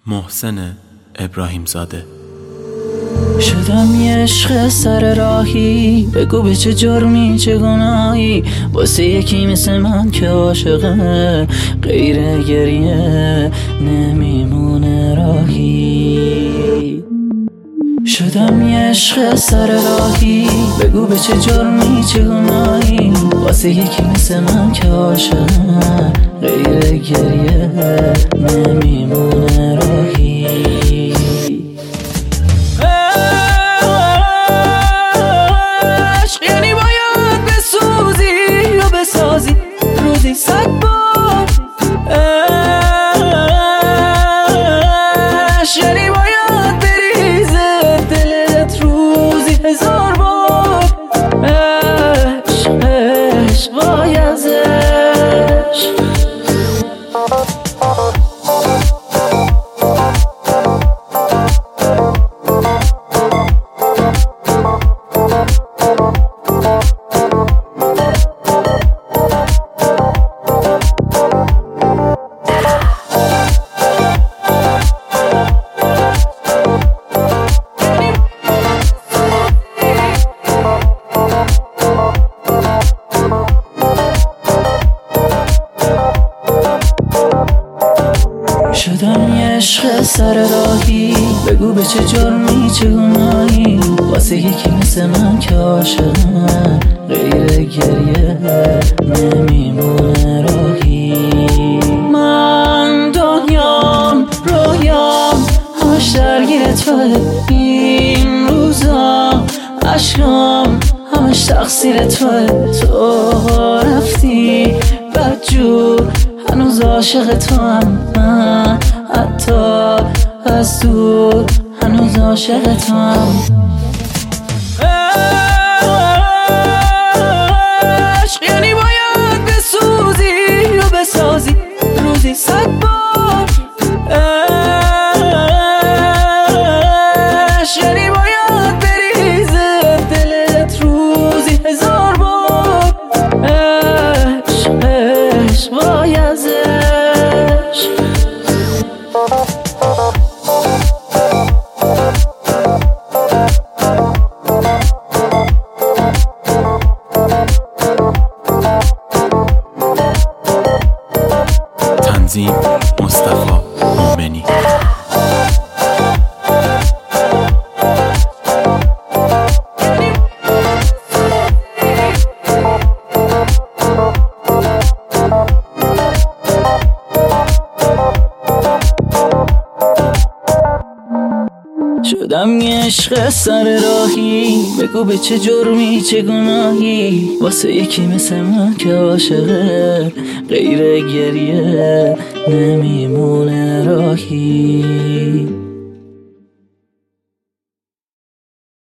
محسن ابراهیم زاده. شدم یه عشق سر راهی، بگو به چه جرمی چه گناهی، واسه یکی مثل من که عاشقه غیر گریه نمیمونه راهی. شدم یه عشق سر راهی، بگو به چه جرمی چه گناهی، واسه یکی مثل من که عاشقه غیر گریه نمیمونه راهی. روزی 100 بار یعنی باید بریزه دلت روزی 1000 بار. عشق بایزش شدم یه عشق سر راهی، بگو به چه جرمی چه گناهی، واسه یکی مثل من که عاشقه غیر گریه نمیمونه راهی. من دنیام رویام همش درگیر توه، این روزا عشقام همش تقصیر توه. تو رفتی بدجور هنوز عاشق تو هم، من حتی از دور هنوز عاشق تو هم. عشق یعنی باید بسوزی و بسازی روزی 100 بار. عشق یعنی باید بریزه دلت روزی 1000 بار. عشق بایزش تنظیم مصطفی مومنی. شدم یه عشق سر راهی، بگو به چه جرمی چه گناهی، واسه یکی مثل من که عاشقه غیر گریه نمیمونه راهی.